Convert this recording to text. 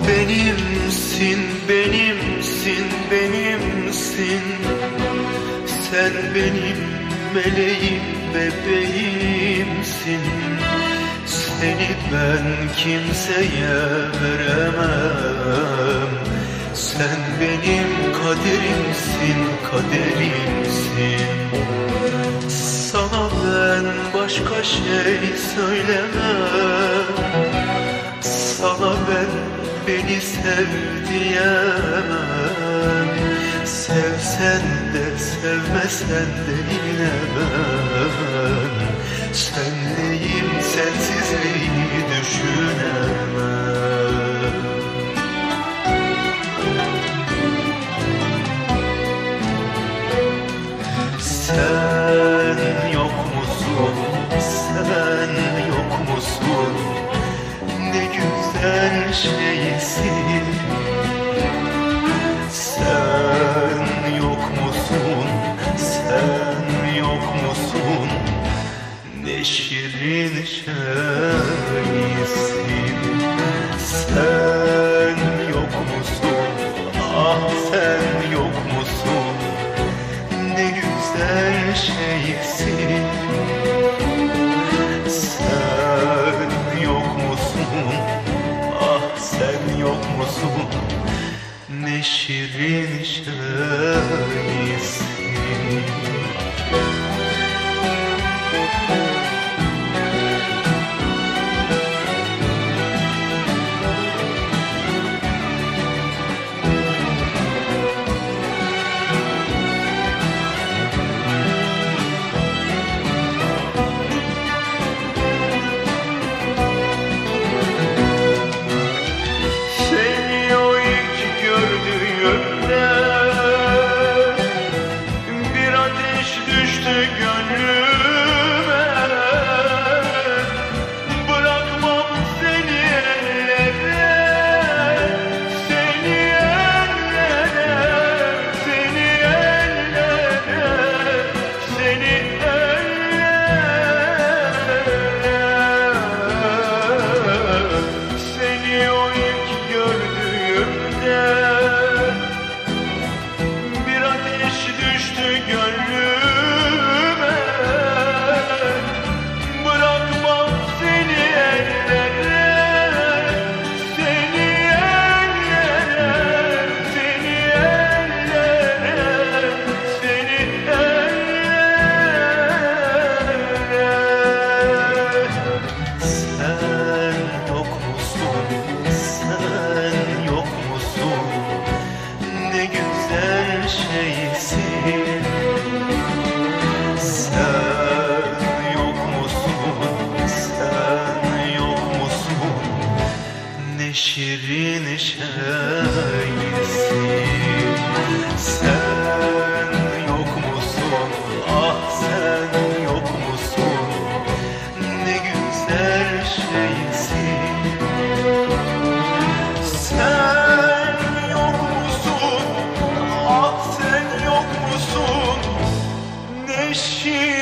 Benimsin, benimsin, benimsin. Sen benim meleğim, bebeğimsin. Seni ben kimseye veremem. Sen benim kaderimsin, kaderimsin. Sana ben başka şey söylemem. Sana ben beni sev diyemem. Sevsen de sevmesen de yine ben senleyim, sensizliği düşünemem. Sen yok musun, sen yok musun? Ne güzel şeysin. Sen yok musun, sen yok musun? Ne şirin şeysin. Sen yok musun, ah sen yok musun? Ne güzel şeysin. Sen yok musun, ah sen yok musun? Ne şirin şeysin. Şirin şeysin. Sen yok musun, ah sen yok musun? Ne güzel şeysin. Sen yok musun, ah sen yok musun? Ne şirin